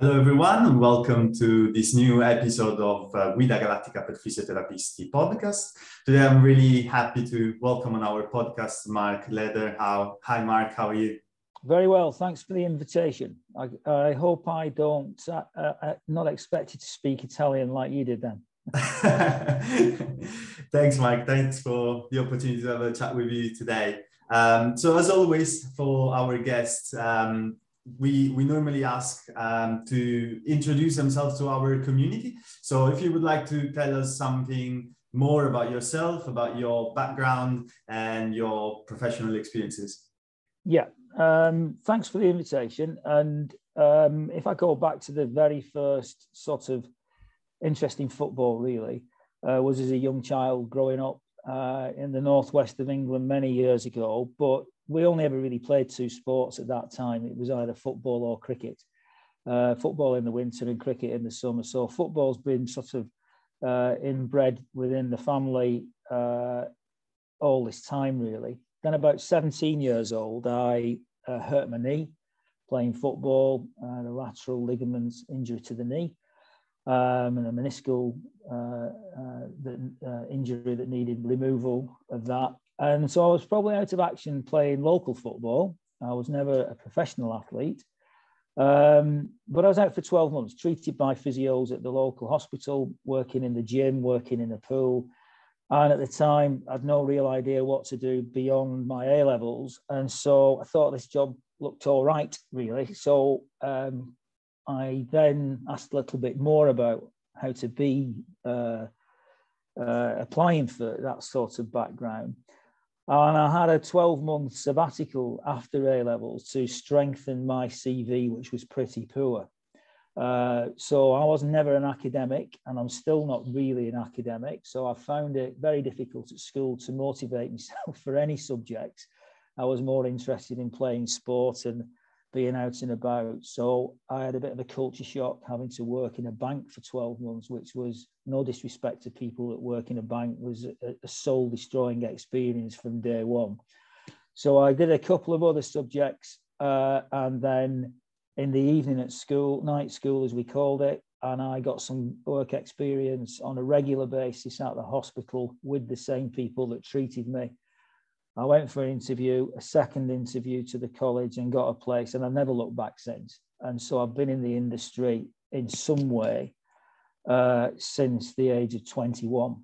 Hello, everyone, and welcome to this new episode of Guida Galattica per Fisioterapisti podcast. Today, I'm really happy to welcome on our podcast Mark Leder. Hi, Mark. How are you? Very well. Thanks for the invitation. I hope I don't not expected to speak Italian like you did then. Thanks, Mike. Thanks for the opportunity to have a chat with you today. So as always, for our guests, we normally ask to introduce themselves to our community. So if you would like to tell us something more about yourself, about your background and your professional experiences. Yeah, thanks for the invitation. And if I go back to the very first sort of interest in football, really, was as a young child growing up in the northwest of England many years ago. But we only ever really played two sports at that time. It was either football or cricket. Football in the winter and cricket in the summer. So football's been sort of inbred within the family all this time, really. Then about 17 years old, I hurt my knee playing football, the lateral ligament injury to the knee, and a meniscal injury that needed removal of that. And so I was probably out of action playing local football. I was never a professional athlete, but I was out for 12 months, treated by physios at the local hospital, working in the gym, working in the pool. And at the time, I had no real idea what to do beyond my A-levels. And so I thought this job looked all right, really. So I then asked a little bit more about how to be applying for that sort of background. And I had a 12-month sabbatical after A-levels to strengthen my CV, which was pretty poor. So I was never an academic, and I'm still not really an academic. So I found it very difficult at school to motivate myself for any subject. I was more interested in playing sport and being out and about. So I had a bit of a culture shock having to work in a bank for 12 months, which was, no disrespect to people that work in a bank, was a soul destroying experience from day one. So I did a couple of other subjects and then in the evening at school, night school as we called it, and I got some work experience on a regular basis at the hospital with the same people that treated me. I went for an interview, a second interview to the college, and got a place, and I've never looked back since. And so I've been in the industry in some way since the age of 21.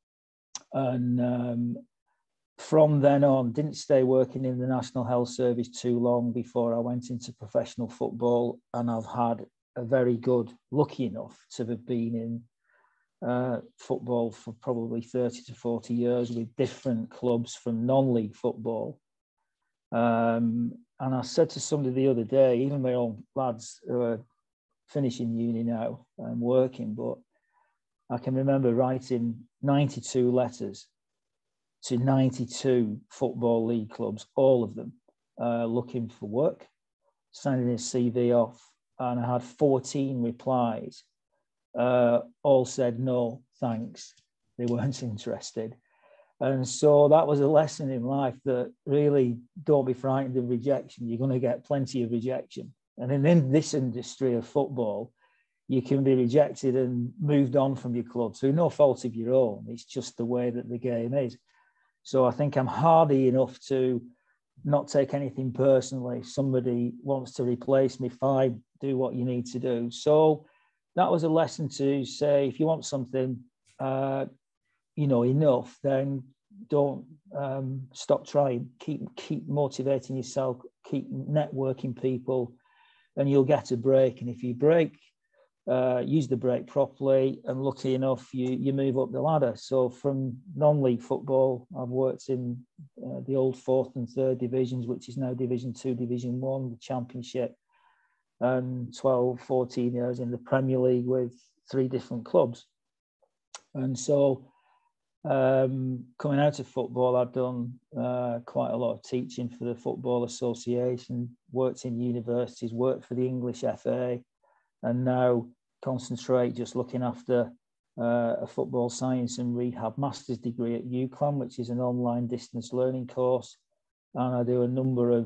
And from then on, didn't stay working in the National Health Service too long before I went into professional football. And I've had a very good, lucky enough to have been in football for probably 30 to 40 years with different clubs from non-league football. And I said to somebody the other day, even my own lads who are finishing uni now and working, but I can remember writing 92 letters to 92 football league clubs, all of them looking for work, sending his CV off, and I had 14 replies. All said no, thanks. They weren't interested. And so that was a lesson in life that really don't be frightened of rejection. You're going to get plenty of rejection. And in this industry of football, you can be rejected and moved on from your club through no fault of your own. It's just the way that the game is. So I think I'm hardy enough to not take anything personally. If somebody wants to replace me, fine, do what you need to do. So that was a lesson to say, if you want something, enough, then don't stop trying. Keep motivating yourself, keep networking people, and you'll get a break. And if you break, use the break properly, and lucky enough, you move up the ladder. So from non-league football, I've worked in the old 4th and 3rd divisions, which is now Division 2, Division 1, the Championship, and 12, 14 years in the Premier League with 3 different clubs. And so coming out of football, I've done quite a lot of teaching for the Football Association, worked in universities, worked for the English FA, and now concentrate just looking after a football science and rehab master's degree at UCLan, which is an online distance learning course. And I do a number of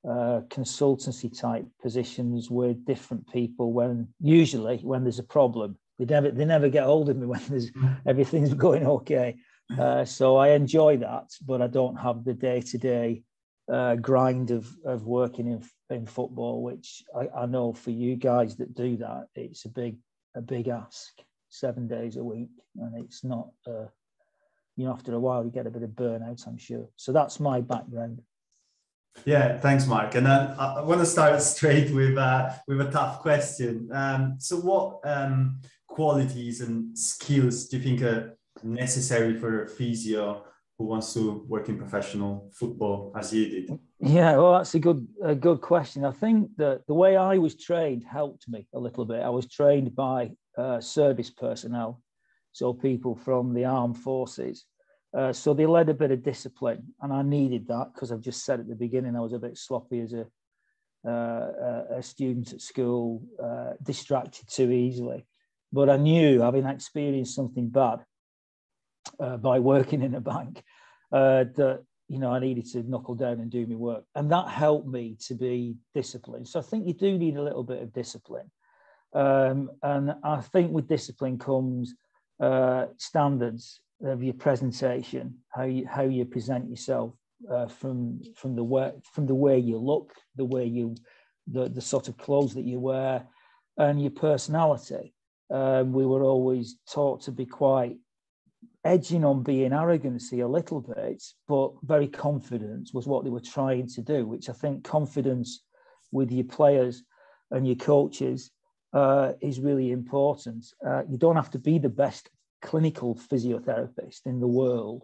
consultancy type positions with different people usually when there's a problem. They never get hold of me when everything's going okay. So I enjoy that, but I don't have the day-to-day grind of working in football, which I know for you guys that do that, it's a big ask, 7 days a week, and it's not. After a while you get a bit of burnout, I'm sure. So that's my background. Yeah, thanks, Mark. And then I want to start straight with a tough question. So what qualities and skills do you think are necessary for a physio who wants to work in professional football as you did? Yeah, well, that's a good question. I think that the way I was trained helped me a little bit. I was trained by service personnel, so people from the armed forces. So they led a bit of discipline, and I needed that because I've just said at the beginning I was a bit sloppy as a student at school, distracted too easily. But I knew, having experienced something bad by working in a bank, that I needed to knuckle down and do my work, and that helped me to be disciplined. So I think you do need a little bit of discipline, and I think with discipline comes standards of your presentation, how you present yourself, from the way you look, the sort of clothes that you wear, and your personality. We were always taught to be quite edging on being arrogancy a little bit, but very confident was what they were trying to do, which I think confidence with your players and your coaches is really important. You don't have to be the best clinical physiotherapist in the world,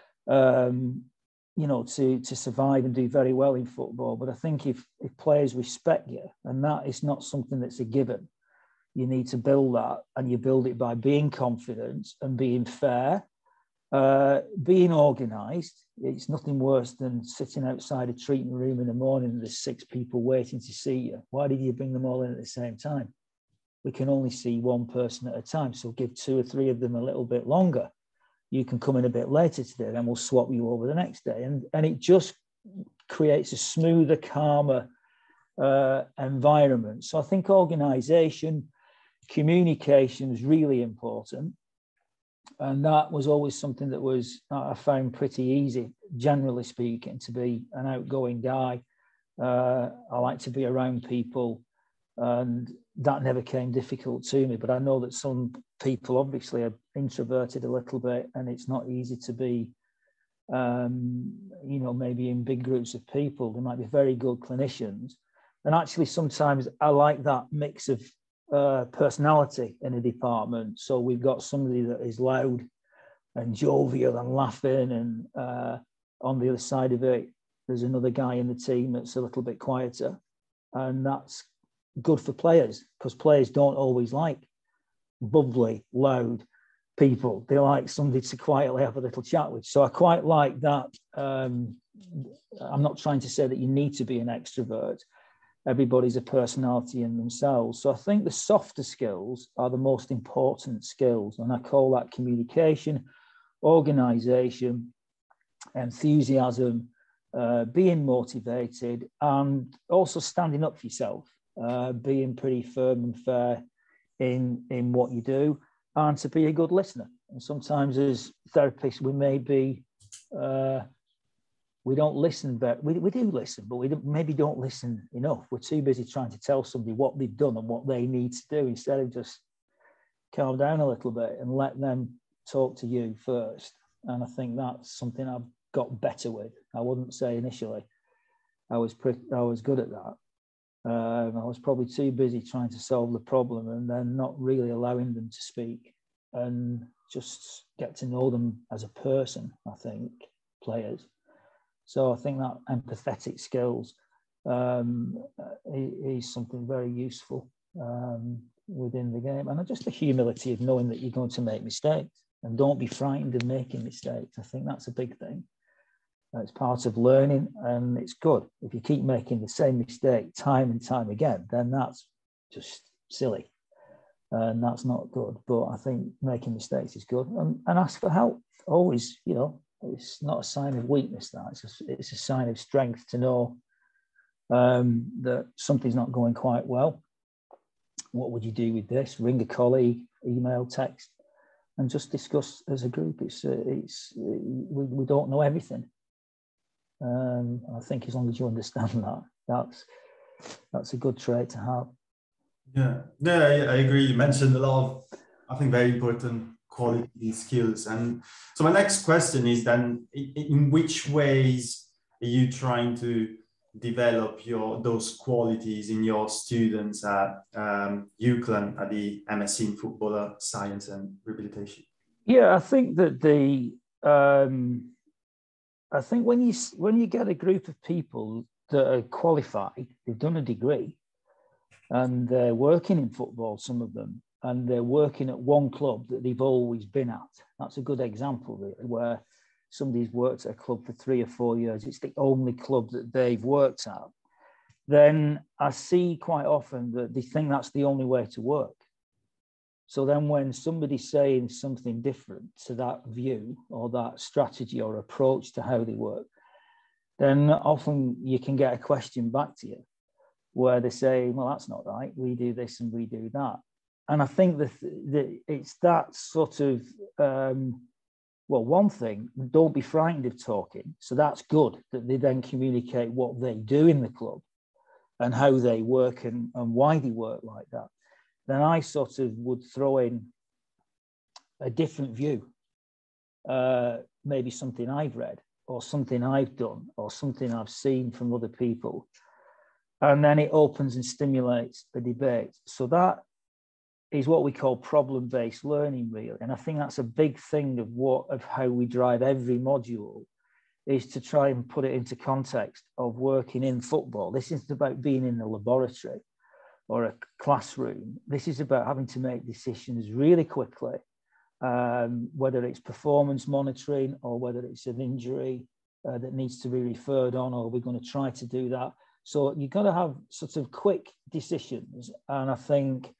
to survive and do very well in football. But I think if players respect you, and that is not something that's a given, you need to build that, and you build it by being confident and being fair, being organised. It's nothing worse than sitting outside a treatment room in the morning and there's 6 people waiting to see you. Why did you bring them all in at the same time? We can only see one person at a time, so give 2 or 3 of them a little bit longer. You can come in a bit later today, then we'll swap you over the next day. And it just creates a smoother, calmer environment. So I think organisation, communication is really important. And that was always something that I found pretty easy, generally speaking, to be an outgoing guy. I like to be around people, and that never came difficult to me. But I know that some people obviously are introverted a little bit, and it's not easy to be, maybe in big groups of people. They might be very good clinicians. And actually, sometimes I like that mix of personality in a department. So we've got somebody that is loud and jovial and laughing, and on the other side of it, there's another guy in the team that's a little bit quieter. And that's good for players, because players don't always like bubbly, loud people. They like somebody to quietly have a little chat with. So I quite like that. I'm not trying to say that you need to be an extrovert. Everybody's a personality in themselves. So I think the softer skills are the most important skills. And I call that communication, organisation, enthusiasm, being motivated, and also standing up for yourself, being pretty firm and fair in what you do, and to be a good listener. And sometimes as therapists, we don't listen, but we do listen, but we maybe don't listen enough. We're too busy trying to tell somebody what they've done and what they need to do, instead of just calm down a little bit and let them talk to you first. And I think that's something I've got better with. I wouldn't say initially I was good at that. I was probably too busy trying to solve the problem and then not really allowing them to speak and just get to know them as a person, I think, players. So I think that empathetic skills is something very useful within the game. And just the humility of knowing that you're going to make mistakes, and don't be frightened of making mistakes. I think that's a big thing. It's part of learning, and it's good. If you keep making the same mistake time and time again, then that's just silly. And that's not good. But I think making mistakes is good. And ask for help. Always, it's not a sign of weakness, that. It's a sign of strength to know that something's not going quite well. What would you do with this? Ring a colleague, email, text, and just discuss as a group. We don't know everything. I think as long as you understand that, that's a good trait to have. Yeah, I agree. You mentioned a lot of, I think, very important quality skills. And so my next question is then, in which ways are you trying to develop those qualities in your students at UCLan at the MSc in Football Science and Rehabilitation? Yeah, I think that I think when you get a group of people that are qualified, they've done a degree, and they're working in football, some of them, and they're working at one club that they've always been at. That's a good example, really, where somebody's worked at a club for 3 or 4 years. It's the only club that they've worked at. Then I see quite often that they think that's the only way to work. So then when somebody's saying something different to that view or that strategy or approach to how they work, then often you can get a question back to you where they say, well, that's not right. We do this and we do that. And I think that it's that sort of, one thing, don't be frightened of talking. So that's good that they then communicate what they do in the club and how they work and why they work like that. Then I sort of would throw in a different view, maybe something I've read or something I've done or something I've seen from other people. And then it opens and stimulates the debate. So that is what we call problem-based learning, really. And I think that's a big thing of how we drive every module, is to try and put it into context of working in football. This isn't about being in the laboratory or a classroom. This is about having to make decisions really quickly, whether it's performance monitoring or whether it's an injury that needs to be referred on, or we're going to try to do that. So you've got to have sort of quick decisions. And I think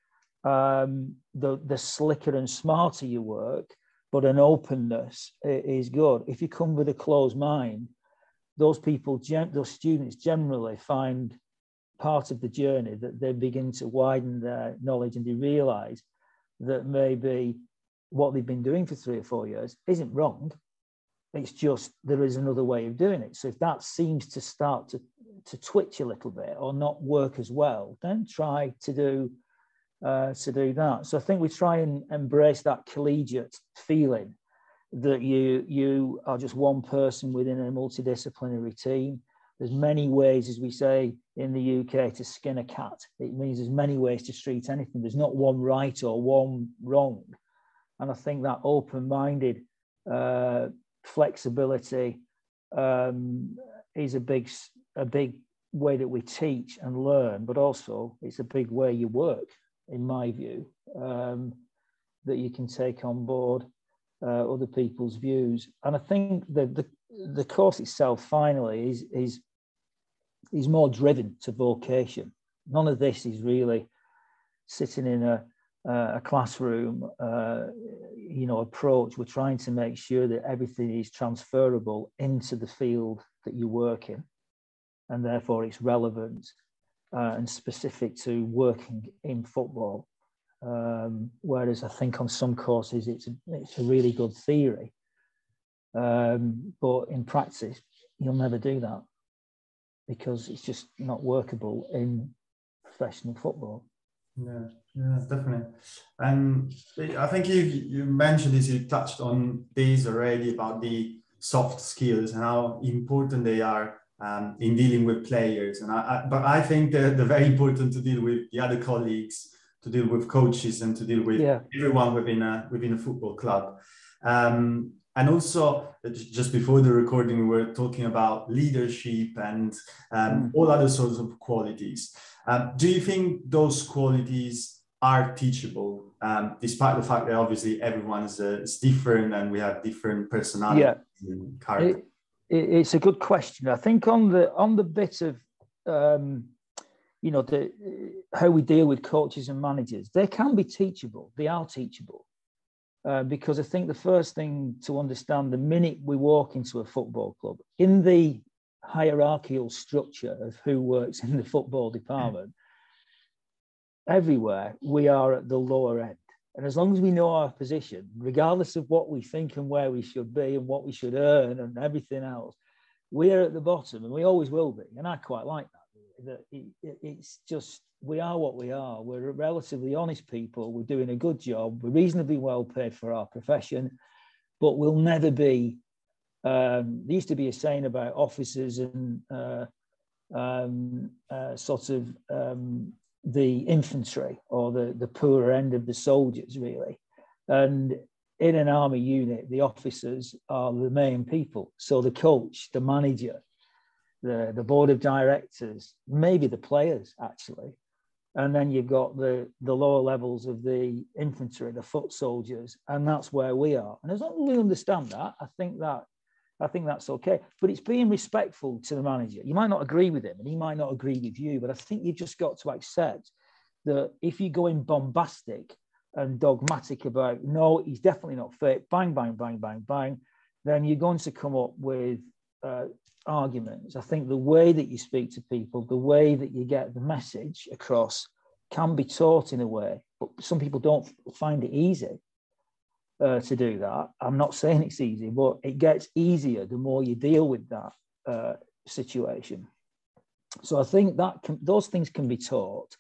the slicker and smarter you work, but an openness is good. If you come with a closed mind, those students generally find part of the journey that they begin to widen their knowledge, and they realize that maybe what they've been doing for 3 or 4 years isn't wrong. It's just there is another way of doing it. So if that seems to start to twitch a little bit or not work as well, then try to do that. So I think we try and embrace that collegiate feeling that you are just one person within a multidisciplinary team. There's many ways, as we say in the UK, to skin a cat. It means there's many ways to treat anything. There's not one right or one wrong. And I think that open-minded flexibility is a big way that we teach and learn, but also it's a big way you work, in my view, that you can take on board other people's views. And I think the course itself finally is more driven to vocation. None of this is really sitting in a classroom, approach. We're trying to make sure that everything is transferable into the field that you work in, and therefore it's relevant and specific to working in football. Whereas I think on some courses it's a really good theory, but in practice you'll never do that because it's just not workable in professional football. Yeah, definitely. And I think you mentioned this, you touched on this already about the soft skills and how important they are in dealing with players. But I think they're very important to deal with the other colleagues, to deal with coaches, and to deal with everyone within a football club. And also, just before the recording, we were talking about leadership and all other sorts of qualities. Do you think those qualities are teachable, despite the fact that obviously everyone is different and we have different personalities and characters? It's a good question. I think on the bit of how we deal with coaches and managers, they can be teachable. They are teachable. Because I think the first thing to understand, the minute we walk into a football club, in the hierarchical structure of who works in the football department, everywhere we are at the lower end. And as long as we know our position, regardless of what we think and where we should be and what we should earn and everything else, we are at the bottom, and we always will be. And I quite like that. It's just, we are what we are. We're relatively honest people. We're doing a good job. We're reasonably well paid for our profession, but we'll never be. There used to be a saying about officers and the infantry, or the poorer end of the soldiers, really. And in an army unit, the officers are the main people. So the coach, the manager, the board of directors, maybe the players, actually. And then you've got the lower levels of the infantry, the foot soldiers, and that's where we are. And as long as we understand that, I think that's okay. But it's being respectful to the manager. You might not agree with him, and he might not agree with you, but I think you've just got to accept that if you go in bombastic and dogmatic about, no, he's definitely not fit, bang, bang, bang, bang, bang, then you're going to come up with arguments. I think the way that you speak to people, the way that you get the message across can be taught in a way, but some people don't find it easy to do that. I'm not saying it's easy, but it gets easier the more you deal with that situation. So I think that those things can be taught,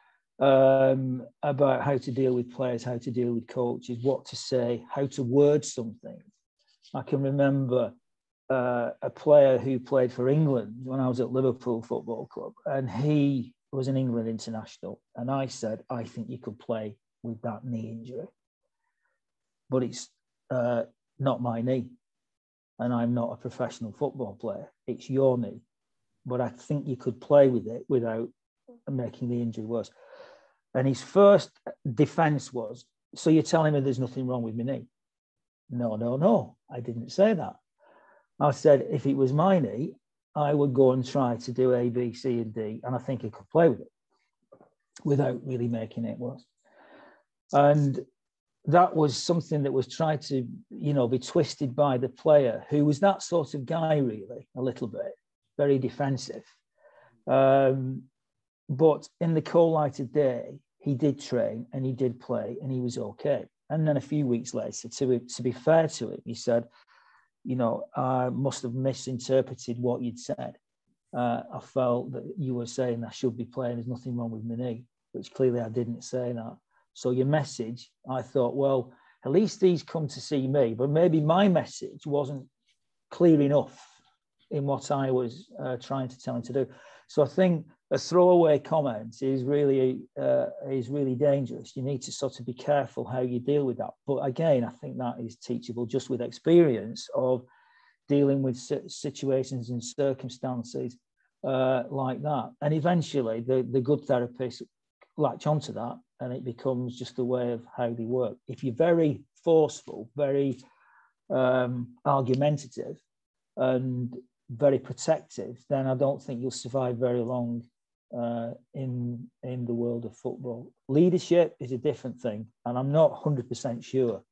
about how to deal with players, how to deal with coaches, what to say, how to word something. I can remember a player who played for England when I was at Liverpool Football Club, and he was an England international. And I said, I think you could play with that knee injury, but it's not my knee, and I'm not a professional football player. It's your knee, but I think you could play with it without making the injury worse. And his first defense was, so you're telling me there's nothing wrong with my knee? No, I didn't say that. I said, if it was my knee, I would go and try to do A, B, C, and D, and I think I could play with it without really making it worse. And that was something that was tried to, be twisted by the player, who was that sort of guy, really, a little bit, very defensive. But in the cold light of day, he did train and he did play and he was okay. And then a few weeks later, to be fair to him, he said, I must have misinterpreted what you'd said. I felt that you were saying I should be playing, there's nothing wrong with my knee, which clearly I didn't say that. So your message, I thought, well, at least he's come to see me, but maybe my message wasn't clear enough in what I was trying to tell him to do. So I think a throwaway comment is really dangerous. You need to sort of be careful how you deal with that. But again, I think that is teachable just with experience of dealing with situations and circumstances like that. And eventually the good therapists latch onto that, and it becomes just a way of how they work. If you're very forceful, very argumentative and very protective, then I don't think you'll survive very long in the world of football. Leadership is a different thing, and I'm not 100% sure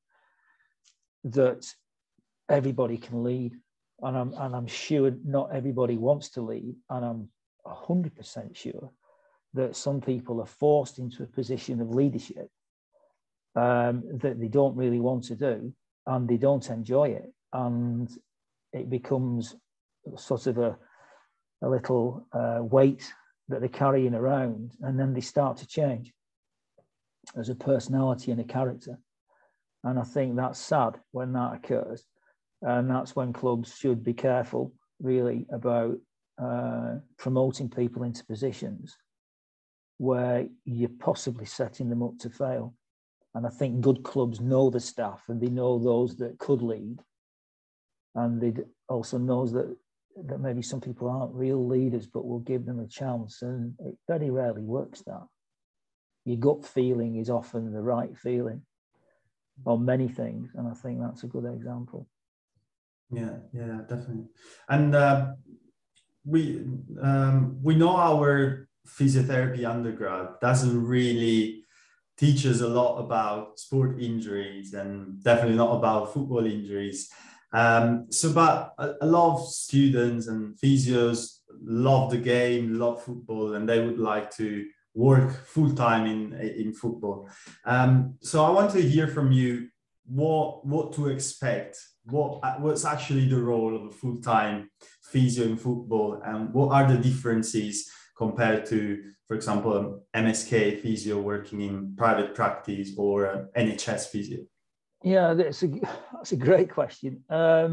that everybody can lead, and I'm sure not everybody wants to lead, and I'm 100% sure that some people are forced into a position of leadership that they don't really want to do, and they don't enjoy it, and it becomes sort of a little weight that they're carrying around, and then they start to change as a personality and a character. And I think that's sad when that occurs, and that's when clubs should be careful really about promoting people into positions where you're possibly setting them up to fail. And I think good clubs know the staff, and they know those that could lead, and they also knows that maybe some people aren't real leaders, but will give them a chance. And it very rarely works that. Your gut feeling is often the right feeling on many things. And I think that's a good example. Yeah, definitely. And we know our physiotherapy undergrad doesn't really teach us a lot about sport injuries, and definitely not about football injuries. But a lot of students and physios love the game, love football, and they would like to work full time in football. So I want to hear from you what to expect. What's actually the role of a full time physio in football, and what are the differences compared to, for example, MSK physio working in private practice or NHS physio? Yeah, that's a great question.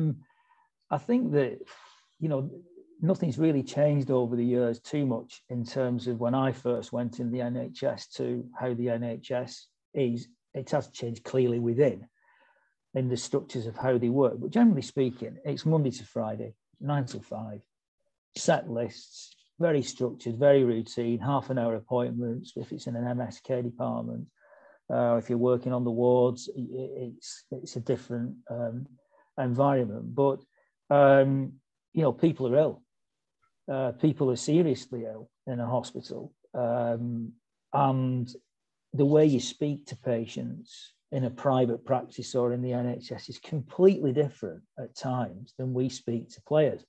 I think that, nothing's really changed over the years too much in terms of when I first went in the NHS to how the NHS is. It has changed clearly within in the structures of how they work. But generally speaking, it's Monday to Friday, 9 to 5, set lists, very structured, very routine, half an hour appointments if it's in an MSK department. If you're working on the wards, it's a different environment. But, people are ill. People are seriously ill in a hospital. And the way you speak to patients in a private practice or in the NHS is completely different at times than we speak to players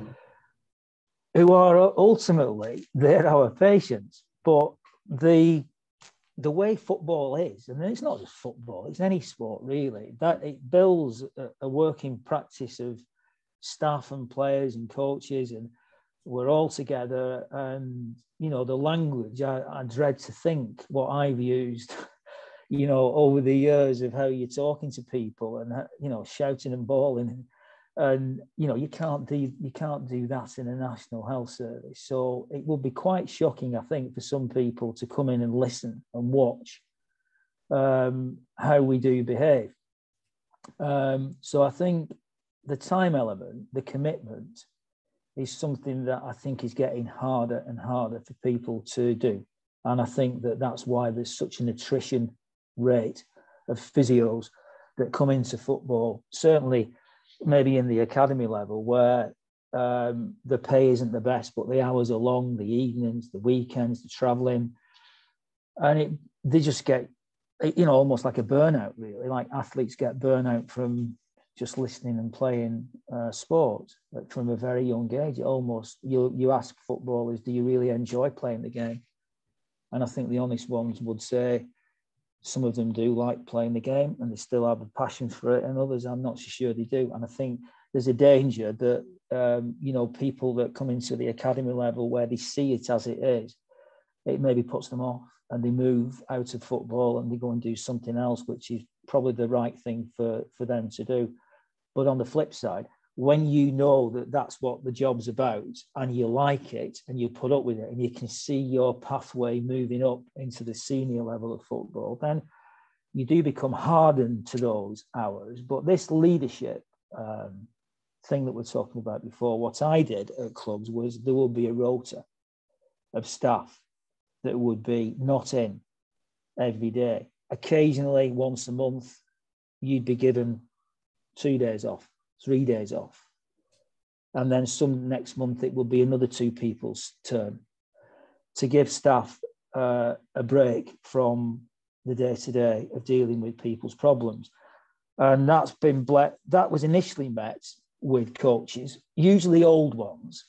who are ultimately, they're our patients. But the way football is, and it's not just football, it's any sport really, that it builds a working practice of staff and players and coaches, and we're all together. And, the language, I dread to think what I've used, over the years of how you're talking to people and, shouting and bawling. And, you can't do that in a national health service. So it will be quite shocking, I think, for some people to come in and listen and watch how we do behave. So I think the time element, the commitment, is something that I think is getting harder and harder for people to do. And I think that that's why there's such an attrition rate of physios that come into football, certainly maybe in the academy level, where the pay isn't the best, but the hours are long, the evenings, the weekends, the traveling. And they just get, almost like a burnout, really. Like athletes get burnout from just listening and playing sport from a very young age. You ask footballers, do you really enjoy playing the game? And I think the honest ones would say some of them do like playing the game and they still have a passion for it, and others, I'm not so sure they do. And I think there's a danger that, people that come into the academy level where they see it as it is, it maybe puts them off and they move out of football and they go and do something else, which is probably the right thing for them to do. But on the flip side, when you know that that's what the job's about and you like it and you put up with it and you can see your pathway moving up into the senior level of football, then you do become hardened to those hours. But this leadership thing that we're talking about before, what I did at clubs was there would be a rota of staff that would be not in every day. Occasionally, once a month, you'd be given 2 days off, 3 days off. And then some next month, it will be another 2 people's turn to give staff a break from the day-to-day of dealing with people's problems. And that was initially met with coaches, usually old ones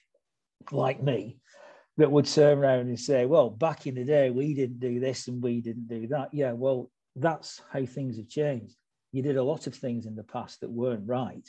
like me, that would turn around and say, well, back in the day, we didn't do this and we didn't do that. Yeah, well, that's how things have changed. You did a lot of things in the past that weren't right.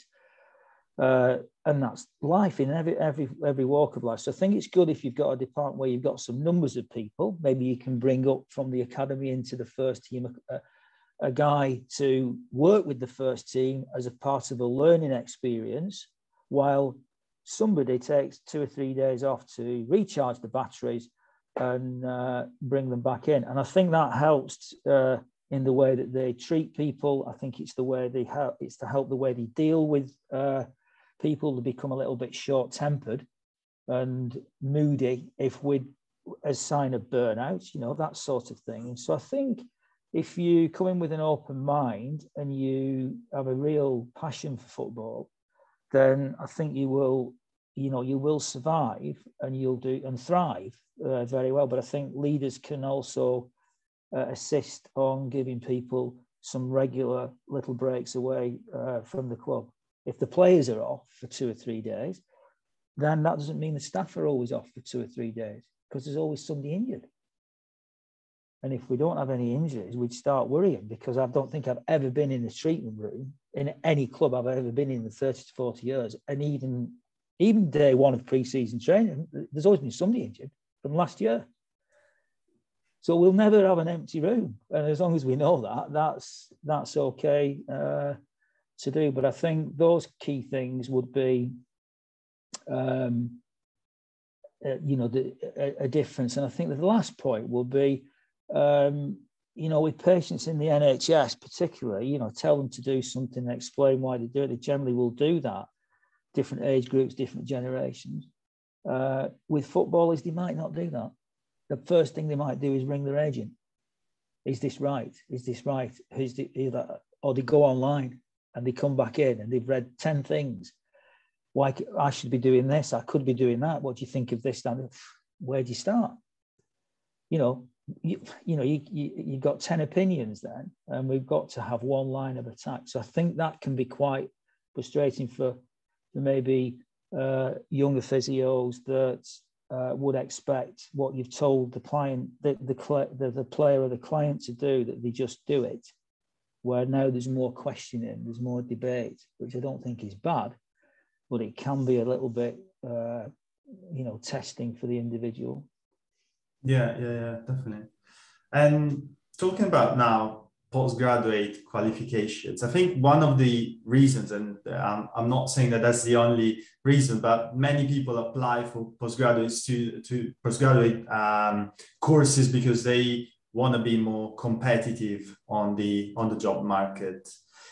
And that's life in every walk of life. So I think it's good if you've got a department where you've got some numbers of people. Maybe you can bring up from the academy into the first team a guy to work with the first team as a part of a learning experience, while somebody takes 2 or 3 days off to recharge the batteries and bring them back in. And I think that helps in the way that they treat people. I think it's to help the way they deal with people to become a little bit short-tempered and moody as sign of burnout, that sort of thing. And so I think if you come in with an open mind and you have a real passion for football, then I think you will survive and you'll do and thrive very well. But I think leaders can also assist on giving people some regular little breaks away from the club. If the players are off for 2 or 3 days, then that doesn't mean the staff are always off for 2 or 3 days, because there's always somebody injured. And if we don't have any injuries, we'd start worrying, because I don't think I've ever been in the treatment room in any club I've ever been in 30 to 40 years. And even day one of pre-season training, there's always been somebody injured from last year. So we'll never have an empty room. And as long as we know that, that's okay to do. But I think those key things would be, a difference. And I think that the last point will be, with patients in the NHS particularly, tell them to do something, explain why they do it. They generally will do that. Different age groups, different generations. With footballers, they might not do that. The first thing they might do is ring their agent. Is this right? Is this right? Or they go online and they come back in and they've read 10 things. Why I should be doing this? I could be doing that. What do you think of this? Where do you start? You've got 10 opinions then, and we've got to have one line of attack. So I think that can be quite frustrating for maybe younger physios that would expect what you've told the client, the player or the client to do, that they just do it. Where now there's more questioning, there's more debate, which I don't think is bad, but it can be a little bit, testing for the individual. Yeah, definitely. And talking about now postgraduate qualifications, I think one of the reasons, and I'm not saying that that's the only reason, but many people apply for postgraduates to postgraduate courses because they want to be more competitive on the job market.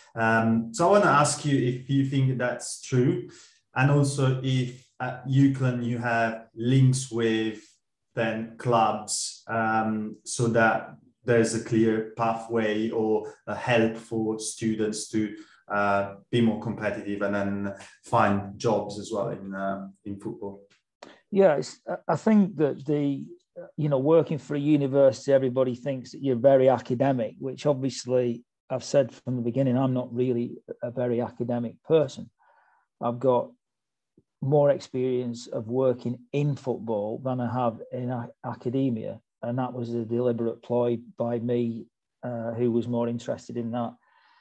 So I want to ask you if you think that's true, and also if at UCLan you have links with then clubs, so that there's a clear pathway or a help for students to be more competitive and then find jobs as well in football. Yeah, I think that working for a university, everybody thinks that you're very academic, which obviously I've said from the beginning, I'm not really a very academic person. I've got more experience of working in football than I have in academia. And that was a deliberate ploy by me, who was more interested in that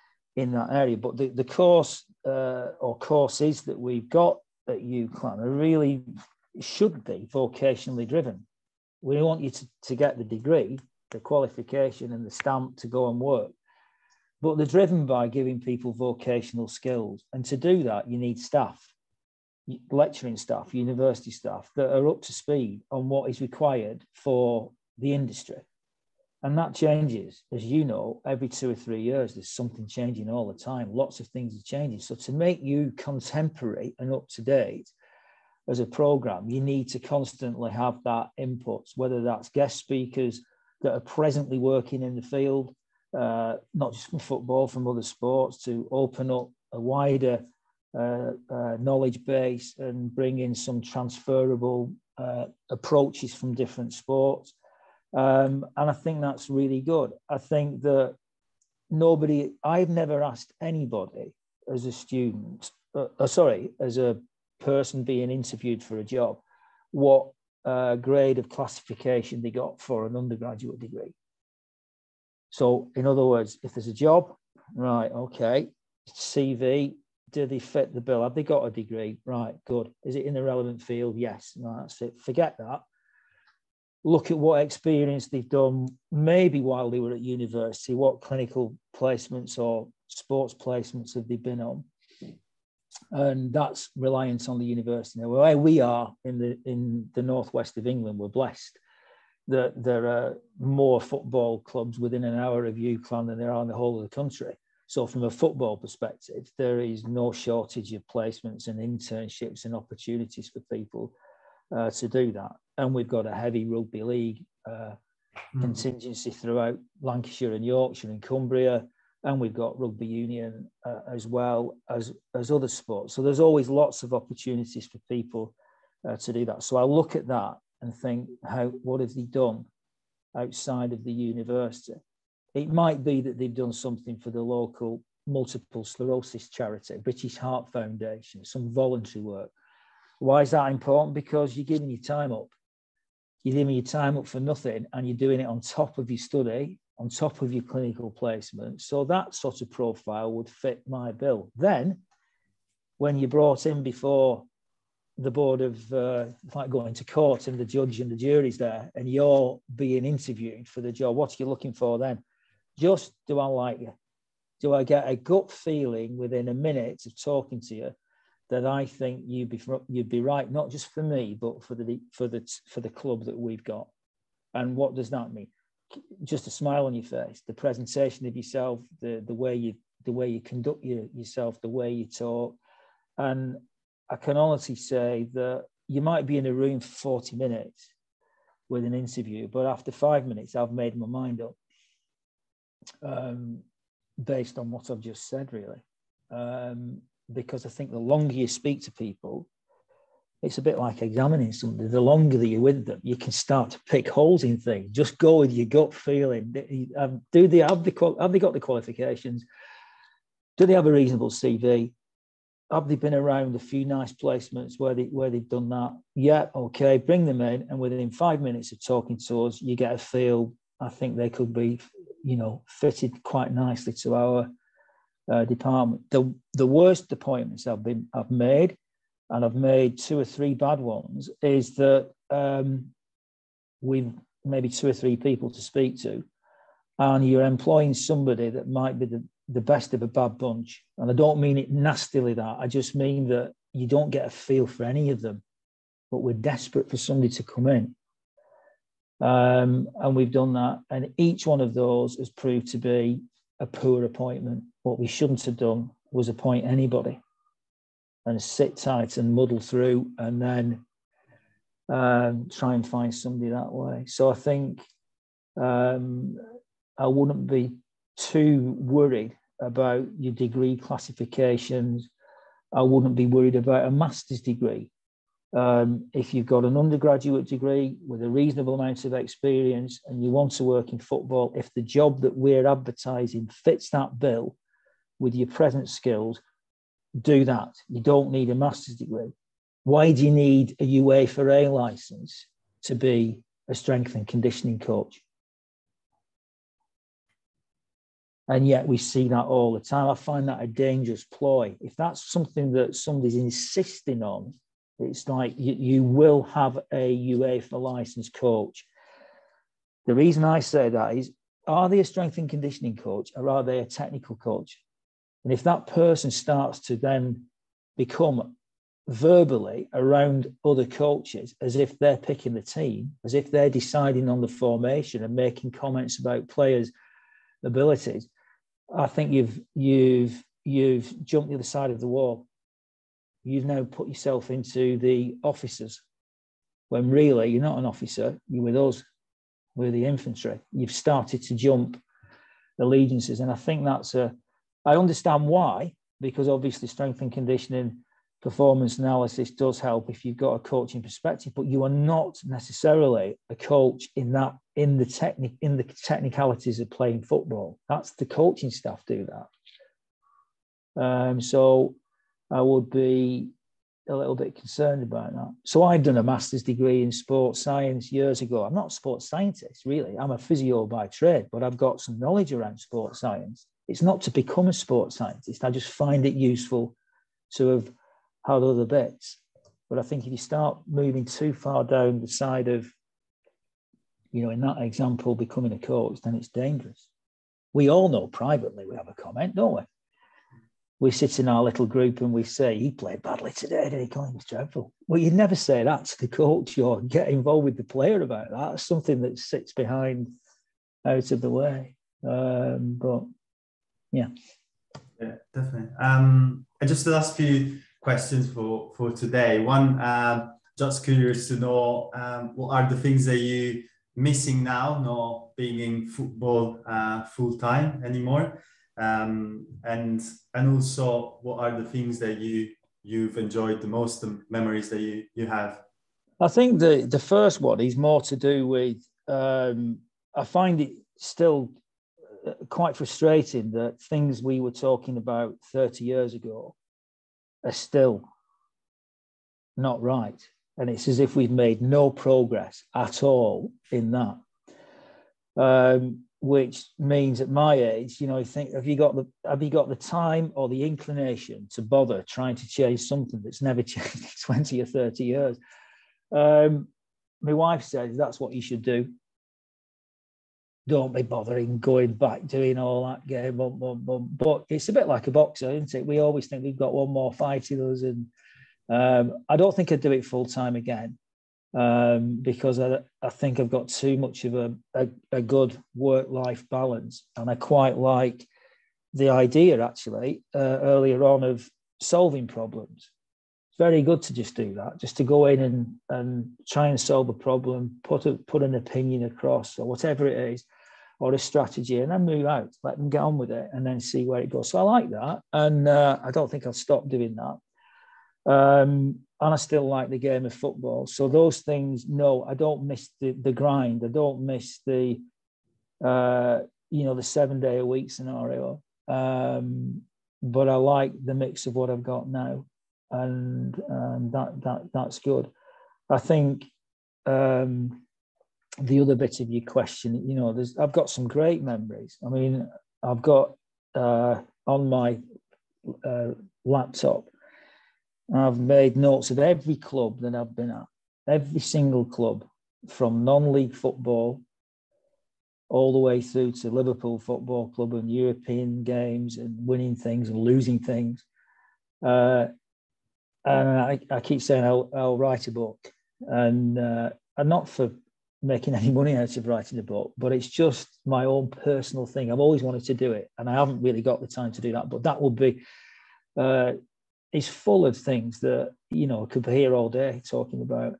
area. But the course or courses that we've got at UCLan really should be vocationally driven. We want you to get the degree, the qualification and the stamp to go and work. But they're driven by giving people vocational skills. And to do that, you need staff, lecturing staff, university staff that are up to speed on what is required for the industry. And that changes, as you know, every 2 or 3 years. There's something changing all the time. Lots of things are changing. So to make you contemporary and up to date as a program, you need to constantly have that input, whether that's guest speakers that are presently working in the field, not just from football, from other sports, to open up a wider knowledge base and bring in some transferable approaches from different sports. And I think that's really good. I think that I've never asked anybody as a student, as a person being interviewed for a job, what grade of classification they got for an undergraduate degree. So in other words, if there's a job, right, okay, CV, do they fit the bill? Have they got a degree? Right, good. Is it in the relevant field? Yes. No, that's it. Forget that. Look at what experience they've done, maybe while they were at university, what clinical placements or sports placements have they been on? And that's reliant on the university. Now, where we are in the northwest of England, we're blessed that there are more football clubs within an hour of UCLan than there are in the whole of the country. So from a football perspective, there is no shortage of placements and internships and opportunities for people to do that. And we've got a heavy rugby league contingency throughout Lancashire and Yorkshire and Cumbria. And we've got rugby union as well as other sports. So there's always lots of opportunities for people to do that. So I look at that and think, what have they done outside of the university? It might be that they've done something for the local multiple sclerosis charity, British Heart Foundation, some voluntary work. Why is that important? Because you're giving your time up. You're giving your time up for nothing, and you're doing it on top of your study, on top of your clinical placement. So that sort of profile would fit my bill. Then, when you're brought in before the board of, like going to court and the judge and the jury's there, and you're being interviewed for the job, what are you looking for then? Just, do I like you? Do I get a gut feeling within a minute of talking to you that I think you'd be right, not just for me, but for the club that we've got? And what does that mean? Just a smile on your face, the presentation of yourself, the way you conduct yourself, the way you talk. And I can honestly say that you might be in a room for 40 minutes with an interview, but after 5 minutes, I've made my mind up, based on what I've just said, really. Because I think the longer you speak to people, it's a bit like examining somebody. The longer that you're with them, you can start to pick holes in things. Just go with your gut feeling. Have they got the qualifications? Do they have a reasonable CV? Have they been around a few nice placements where they've done that? Yeah, okay, bring them in. And within 5 minutes of talking to us, you get a feel. I think they could be, fitted quite nicely to our department. The worst appointments I've made, and I've made 2 or 3 bad ones, is that we've maybe 2 or 3 people to speak to, and you're employing somebody that might be the best of a bad bunch. And I don't mean it nastily that. I just mean that you don't get a feel for any of them, but we're desperate for somebody to come in. And we've done that. And each one of those has proved to be a poor appointment. What we shouldn't have done was appoint anybody and sit tight and muddle through and then try and find somebody that way. So I think I wouldn't be too worried about your degree classifications. I wouldn't be worried about a master's degree. If you've got an undergraduate degree with a reasonable amount of experience and you want to work in football, if the job that we're advertising fits that bill with your present skills, do that. You don't need a master's degree. Why do you need a UEFA A license to be a strength and conditioning coach? And yet we see that all the time. I find that a dangerous ploy. If that's something that somebody's insisting on, it's like you will have a UEFA licensed coach. The reason I say that is, are they a strength and conditioning coach or are they a technical coach? And if that person starts to then become verbally around other coaches as if they're picking the team, as if they're deciding on the formation and making comments about players' abilities, I think you've jumped the other side of the wall. You've now put yourself into the officers, when really you're not an officer, you're with us, we're the infantry. You've started to jump allegiances. And I think I understand why, because obviously strength and conditioning, performance analysis does help if you've got a coaching perspective, but you are not necessarily a coach in the technicalities of playing football. That's the coaching staff do that. So I would be a little bit concerned about that. So I've done a master's degree in sports science years ago. I'm not a sports scientist, really. I'm a physio by trade, but I've got some knowledge around sports science. It's not to become a sports scientist. I just find it useful to have had other bits. But I think if you start moving too far down the side of, in that example, becoming a coach, then it's dangerous. We all know privately we have a comment, don't we? We sit in our little group and we say, he played badly today, did he? He was dreadful. Well, you'd never say that to the coach or get involved with the player about that. It's something that sits behind, out of the way. But yeah. Yeah, definitely. And just the last few questions for today. One, just curious to know, what are the things that you missing now, not being in football full time anymore? And also, what are the things that you've enjoyed the most, the memories that you have? I think the first one is more to do with, I find it still quite frustrating that things we were talking about 30 years ago are still not right. And it's as if we've made no progress at all in that. Which means at my age, I think, have you got the time or the inclination to bother trying to change something that's never changed in 20 or 30 years? My wife says that's what you should do. Don't be bothering going back doing all that game. But it's a bit like a boxer, isn't it? We always think we've got one more fight in us, and I don't think I'd do it full time again. Because I think I've got too much of a good work-life balance, and I quite like the idea actually earlier on of solving problems. It's very good to just do that, just to go in and try and solve a problem, put an opinion across or whatever it is, or a strategy, and then move out, let them get on with it, and then see where it goes. So I like that, and I don't think I'll stop doing that. And I still like the game of football. So those things, no, I don't miss the grind. I don't miss the 7-day-a-week scenario. But I like the mix of what I've got now, and that's good. I think the other bit of your question, I've got some great memories. I mean, I've got on my laptop, I've made notes of every club that I've been at, every single club, from non-league football all the way through to Liverpool Football Club and European games and winning things and losing things. And I keep saying I'll write a book, and not for making any money out of writing a book, but it's just my own personal thing. I've always wanted to do it, and I haven't really got the time to do that. But that will be... it's full of things that, I could be here all day talking about,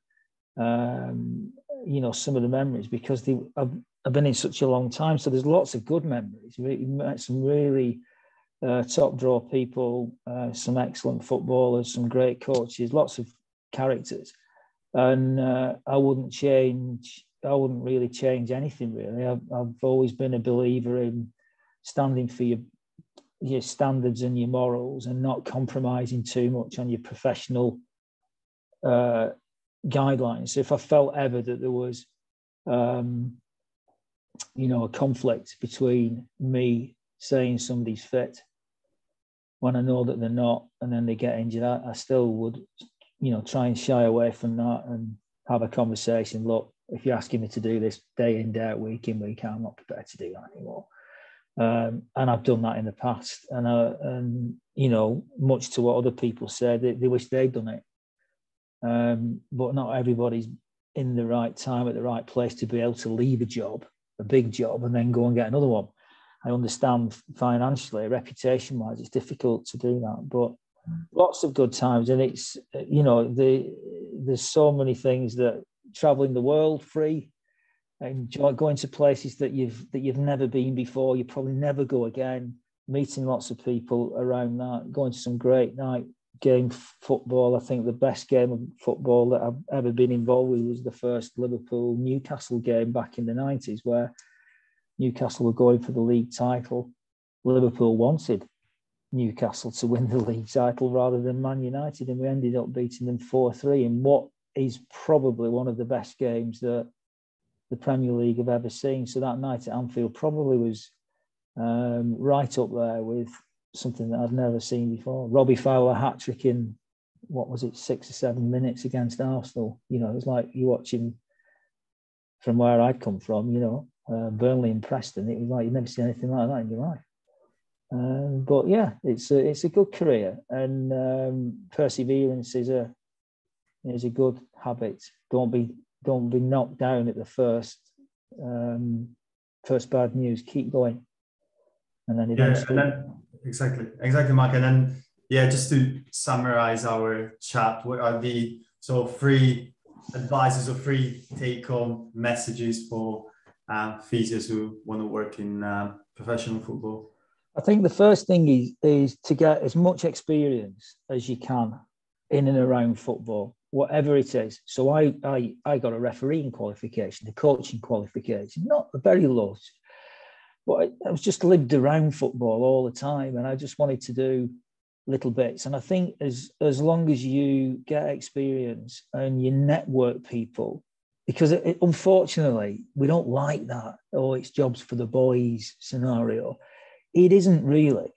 some of the memories, because I've been in such a long time. So there's lots of good memories. We met some really top draw people, some excellent footballers, some great coaches, lots of characters. And I wouldn't really change anything, really. I've always been a believer in standing for your standards and your morals, and not compromising too much on your professional guidelines. If I felt ever that there was, a conflict between me saying somebody's fit when I know that they're not, and then they get injured, I still would, try and shy away from that and have a conversation. Look, if you're asking me to do this day in, day out, week in, week out, I'm not prepared to do that anymore. And I've done that in the past, and much to what other people say, they wish they'd done it. But not everybody's in the right time at the right place to be able to leave a big job, and then go and get another one. I understand financially, reputation-wise, it's difficult to do that, but lots of good times. And it's, there's so many things that traveling the world free, enjoy going to places that you've never been before, you probably never go again, meeting lots of people around that, going to some great night game football. I think the best game of football that I've ever been involved with was the first Liverpool-Newcastle game back in the 90s, where Newcastle were going for the league title. Liverpool wanted Newcastle to win the league title rather than Man United, and we ended up beating them 4-3 in what is probably one of the best games that the Premier League have ever seen. So that night at Anfield probably was right up there with something that I've never seen before. Robbie Fowler hat-trick in, 6 or 7 minutes against Arsenal. It was like you're watching from where I'd come from, Burnley and Preston. It was like you've never seen anything like that in your life. But yeah, it's a good career, and perseverance is a good habit. Don't be knocked down at the first bad news. Keep going, and then eventually. Yeah, and then, exactly, Mark. And then, just to summarize our chat, what are the sort of free advices or free take-home messages for physios who want to work in professional football? I think the first thing is to get as much experience as you can in and around football, whatever it is. So I got a refereeing qualification, a coaching qualification, not a very low, but I was just lived around football all the time, and I just wanted to do little bits. And I think as long as you get experience and you network people, because unfortunately we don't like that, oh, it's jobs for the boys scenario. It isn't really.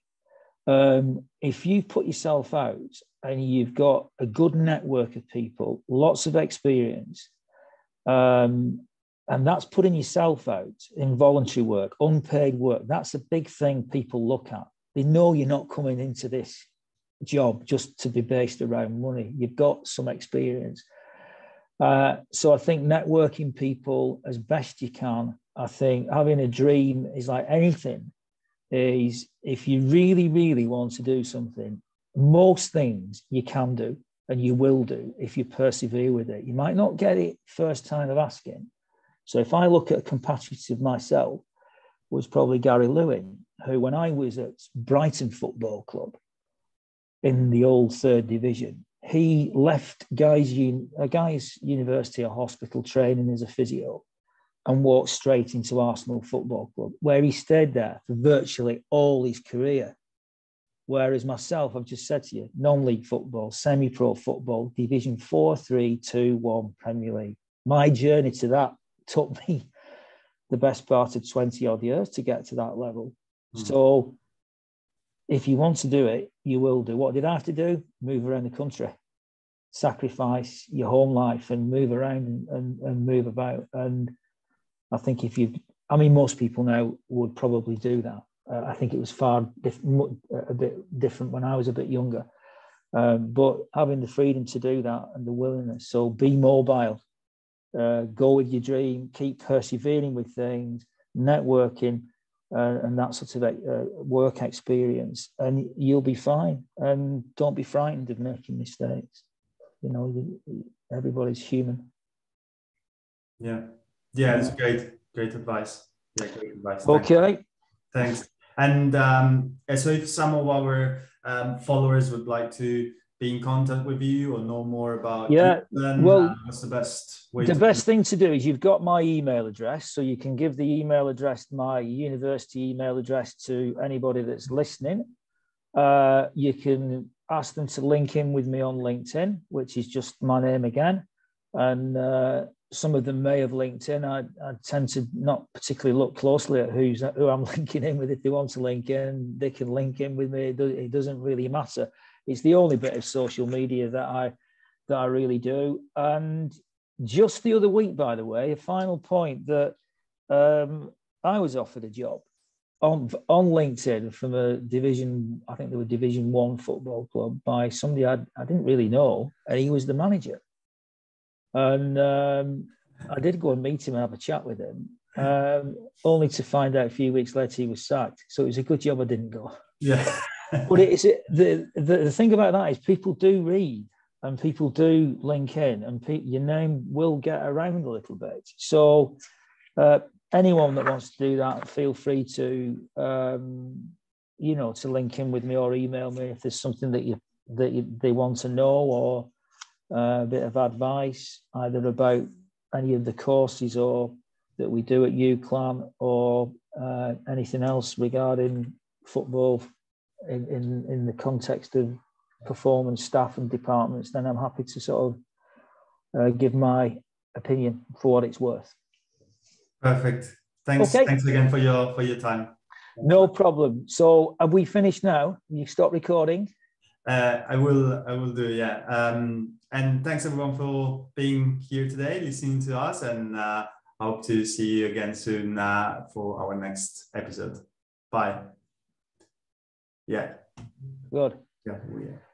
If you put yourself out and you've got a good network of people, lots of experience, and that's putting yourself out in voluntary work, unpaid work, that's a big thing people look at. They know you're not coming into this job just to be based around money. You've got some experience. So I think networking people as best you can. I think having a dream is like anything. Is if you really, really want to do something, most things you can do and you will do if you persevere with it. You might not get it first time of asking. So if I look at a compatriot of myself, was probably Gary Lewin, who when I was at Brighton Football Club in the old third division, he left Guy's University or hospital training as a physio and walked straight into Arsenal Football Club, where he stayed there for virtually all his career. Whereas myself, I've just said to you, non-league football, semi-pro football, Division 4, 3, 2, 1, Premier League. My journey to that took me the best part of 20 odd years to get to that level. So if you want to do it, you will do. What did I have to do? Move around the country, sacrifice your home life and move around and move about. And I think most people now would probably do that. I think it was a bit different when I was a bit younger. But having the freedom to do that and the willingness, so be mobile, go with your dream, keep persevering with things, networking, and that sort of work experience, and you'll be fine. And don't be frightened of making mistakes. Everybody's human. Yeah, it's great advice. Yeah, great advice. Okay. Thanks. And so if some of our followers would like to be in contact with you or know more about you, then what's the best way? The best thing to do is you've got my email address, so you can give the email address, my university email address, to anybody that's listening. You can ask them to link in with me on LinkedIn, which is just my name again. And some of them may have linked in. I tend to not particularly look closely at who I'm linking in with. If they want to link in, they can link in with me. It doesn't really matter. It's the only bit of social media that I really do. And just the other week, by the way, a final point, that I was offered a job on LinkedIn from a division, I think they were Division 1 football club, by somebody I didn't really know, and he was the manager. And I did go and meet him and have a chat with him, only to find out a few weeks later he was sacked. So it was a good job I didn't go. Yeah. But the thing about that is people do read and people do link in, and your name will get around a little bit. So anyone that wants to do that, feel free to to link in with me or email me if there's something that they want to know, or a bit of advice either about any of the courses or that we do at UCLan, or anything else regarding football in the context of performance staff and departments, then I'm happy to sort of give my opinion for what it's worth. Perfect. Thanks. Okay. Thanks again for your time. No problem. So have we finished now? You stop recording? I will do, yeah. And thanks everyone for being here today, listening to us, and I hope to see you again soon for our next episode. Bye. Yeah. Good. Yeah.